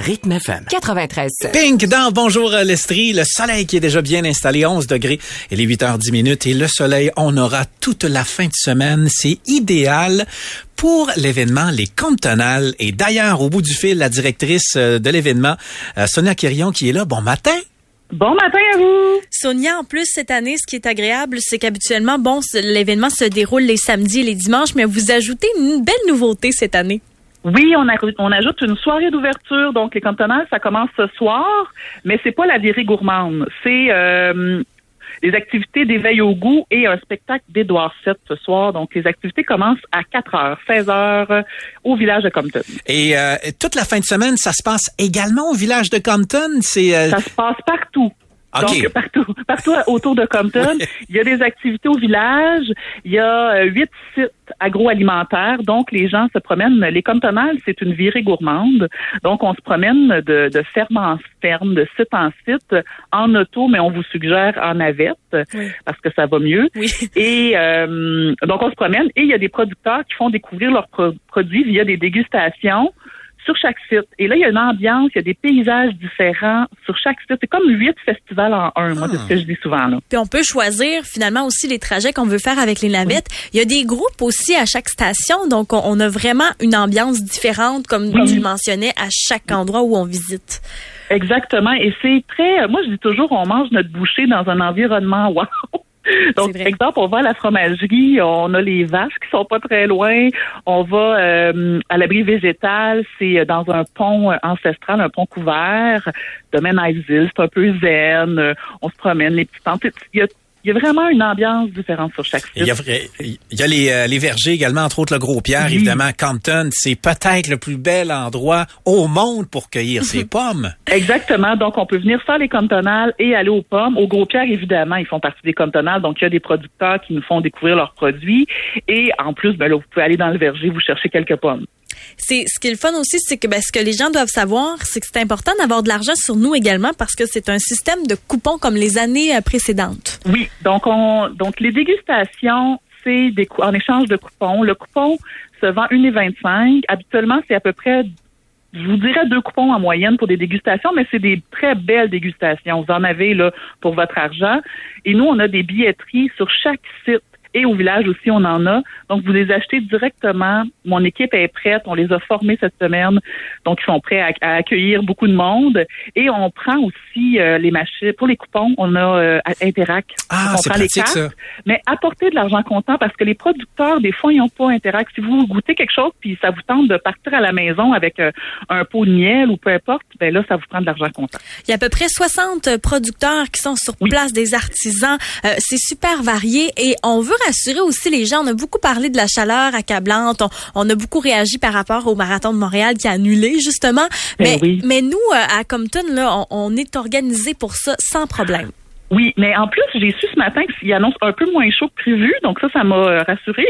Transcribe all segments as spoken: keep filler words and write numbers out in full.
Rythme F M quatre-vingt-treize sept. Pink dans Bonjour l'Estrie, le soleil qui est déjà bien installé, onze degrés, et les huit heures dix minutes, et le soleil, on aura toute la fin de semaine. C'est idéal pour l'événement Les Comptonales. Et d'ailleurs, au bout du fil, la directrice de l'événement, Sonia Quirion, qui est là. Bon matin! Bon matin à vous! Sonia, en plus, cette année, ce qui est agréable, c'est qu'habituellement, bon, l'événement se déroule les samedis et les dimanches, mais vous ajoutez une belle nouveauté cette année. Oui, on, a, on ajoute une soirée d'ouverture. Donc, les Comptonales, ça commence ce soir, mais c'est pas la virée gourmande. C'est euh, les activités d'éveil au goût et un spectacle d'Édouard sept ce soir. Donc, les activités commencent à quatre heures, seize heures, euh, au village de Compton. Et euh, toute la fin de semaine, ça se passe également au village de Compton? C'est, euh... Ça se passe partout. Okay. Donc, partout, partout autour de Compton, oui. Il y a des activités au village, il y a huit sites agroalimentaires, donc les gens se promènent. Les Comptonales, c'est une virée gourmande, donc on se promène de, de ferme en ferme, de site en site, en auto, mais on vous suggère en navette, oui. Parce que ça va mieux. Oui. Et euh, donc on se promène, et il y a des producteurs qui font découvrir leurs pro- produits via des dégustations sur chaque site. Et là, il y a une ambiance, il y a des paysages différents sur chaque site. C'est comme huit festivals en un, moi, ah. c'est ce que je dis souvent, là. Puis on peut choisir finalement aussi les trajets qu'on veut faire avec les navettes. Oui. Il y a des groupes aussi à chaque station, donc on, on a vraiment une ambiance différente, comme oui. tu le mentionnais, à chaque endroit où on visite. Exactement. Et c'est très... Moi, je dis toujours, on mange notre bouchée dans un environnement wow. Donc, par exemple, on va à la fromagerie, on a les vaches qui sont pas très loin, on va euh, à l'abri végétal, c'est dans un pont ancestral, un pont couvert, domaine Isil, c'est un peu zen, on se promène, les petites tentes, il y a Il y a vraiment une ambiance différente sur chaque site. Il y a, il y a les, euh, les vergers également, entre autres le Gros-Pierre, oui. Évidemment. Compton, c'est peut-être le plus bel endroit au monde pour cueillir ses pommes. Exactement. Donc, on peut venir faire les Comptonales et aller aux pommes. Au Gros-Pierre, évidemment, ils font partie des Comptonales. Donc, il y a des producteurs qui nous font découvrir leurs produits. Et en plus, ben là, vous pouvez aller dans le verger, vous chercher quelques pommes. C'est ce qui est le fun aussi, c'est que ben, ce que les gens doivent savoir, c'est que c'est important d'avoir de l'argent sur nous également parce que c'est un système de coupons comme les années précédentes. Oui, donc on donc les dégustations, c'est des en échange de coupons. Le coupon se vend un euro vingt-cinq. Habituellement, c'est à peu près, je vous dirais deux coupons en moyenne pour des dégustations, mais c'est des très belles dégustations. Vous en avez là pour votre argent. Et nous, on a des billetteries sur chaque site. Et au village aussi, on en a. Donc, vous les achetez directement. Mon équipe est prête. On les a formés cette semaine. Donc, ils sont prêts à, à accueillir beaucoup de monde. Et on prend aussi euh, les machines. Pour les coupons, on a euh, Interac. Ah, on c'est prend pratique, les cartes, ça. Mais apportez de l'argent comptant parce que les producteurs, des fois, ils n'ont pas Interac. Si vous goûtez quelque chose puis ça vous tente de partir à la maison avec euh, un pot de miel ou peu importe, ben là, ça vous prend de l'argent comptant. Il y a à peu près soixante producteurs qui sont sur oui. place, des artisans. Euh, c'est super varié et on veut rassurer aussi les gens. On a beaucoup parlé de la chaleur accablante. On, on a beaucoup réagi par rapport au Marathon de Montréal qui a annulé, justement. Mais, eh oui. mais nous, à Compton, là, on, on est organisé pour ça sans problème. Oui, mais en plus, j'ai su ce matin qu'il annonce un peu moins chaud que prévu, donc ça, ça m'a rassurée.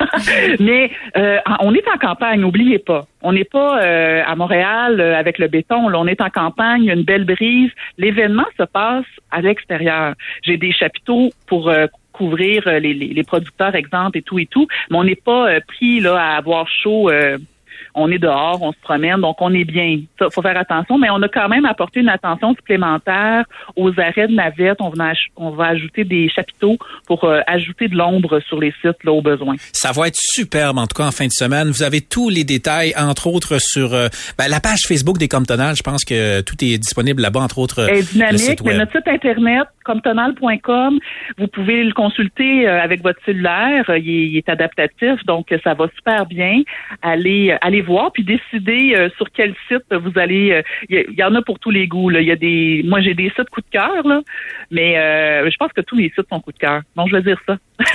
Mais euh, on est en campagne, n'oubliez pas. On n'est pas euh, à Montréal euh, avec le béton. Là, on est en campagne, il y a une belle brise. L'événement se passe à l'extérieur. J'ai des chapiteaux pour euh, couvrir euh, les, les, les producteurs, exemple, et tout et tout. Mais on n'est pas euh, pris là à avoir chaud. Euh, On est dehors, on se promène, donc on est bien. Ça, faut faire attention, mais on a quand même apporté une attention supplémentaire aux arrêts de navettes. On va, on va ajouter des chapiteaux pour euh, ajouter de l'ombre sur les sites là au besoin. Ça va être superbe, en tout cas, en fin de semaine. Vous avez tous les détails, entre autres, sur euh, ben, la page Facebook des Comptonales. Je pense que tout est disponible là-bas, entre autres, Elle est dynamique, le site web. Mais notre site Internet, comptonal point com, vous pouvez le consulter euh, avec votre cellulaire. Il est, il est adaptatif, donc ça va super bien. Allez, allez voir, puis décider euh, sur quel site vous allez. Il euh, y, y en a pour tous les goûts. Il y a des, moi j'ai des sites coup de cœur là, mais euh, je pense que tous les sites sont coup de cœur. Donc je vais dire ça.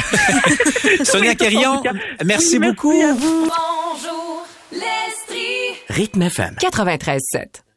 Sonia Quirion, merci, oui, beaucoup. Merci à vous. Bonjour l'Estrie. Rythme F M quatre-vingt-treize sept.